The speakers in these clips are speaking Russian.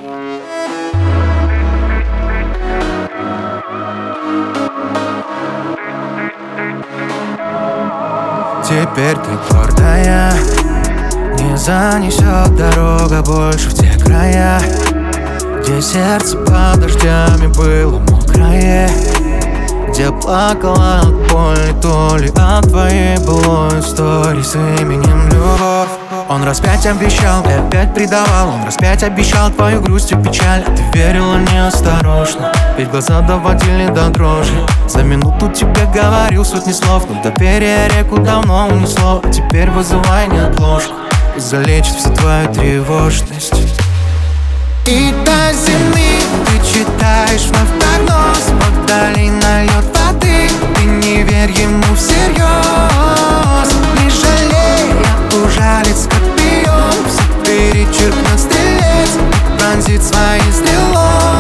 Теперь ты гордая, не занесет дорога больше в те края, где сердце под дождями было мокрое, где плакала от боли, то ли от твоей былой истории с именем Любовь. Он раз 5 обещал и опять предавал, он раз 5 обещал твою грусть и печаль, а ты верила неосторожно, ведь глаза доводили до дрожи. За минуту тебе говорил сотни слов, но доверие реку давно унесло, а теперь вызывай неотложку, залечит всю твою тревожность. И до зимы ты читаешь вновь прогноз, вдали нальет воды, ты не верь ему всерьез. Не жалей, ужалит скорпион, все перечеркнет стрелец и пронзит своей стрелой.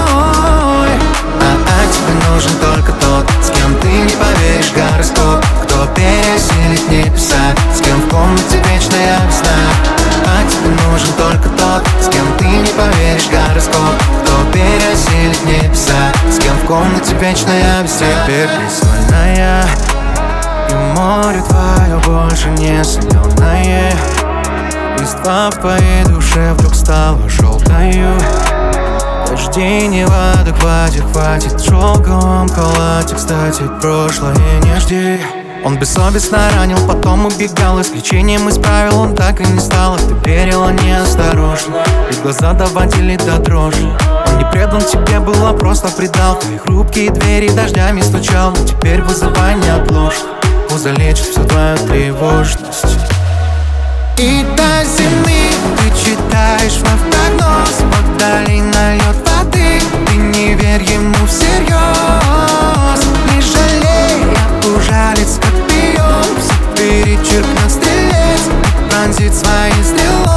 А тебе нужен только тот, с кем ты не поверишь гороскоп, кто пересилит небеса, с кем в комнате вечная весна. А тебе нужен только тот, с кем ты не поверишь гороскоп, кто пересилит небеса, с кем в комнате вечная весна. Теперь ты сольная, и море твое больше не соленое. Листва в твоей душе вдруг стала желтою. Дожди не в адеквате, хватит шелковом халате. Кстати, прошлое не жди. Он бессовестно ранил, потом убегал, исключением из правил он так и не стал. Ты верила неосторожно, ведь глаза доводили до дрожи. Он не предан тебе был, а просто предал. Твои хрупкие двери дождями стучал, но теперь вызывай неотложку, залечит всю твою тревожность. И до зимы ты читаешь вновь прогноз, вдали нальет воды, ты не верь ему всерьез. Не жалей, ужалит скорпион, все перечеркнет стрелец и пронзит своей стрелой.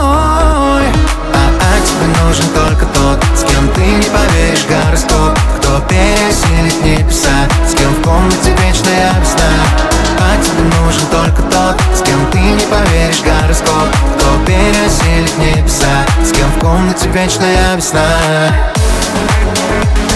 А тебе нужен только тот, с кем ты не поверишь гороскоп, кто пересилит небеса, с кем в комнате вечная весна. А тебе нужен только тот, с кем ты не поверишь гороскоп, кто пересилит небеса, с кем в комнате вечная весна.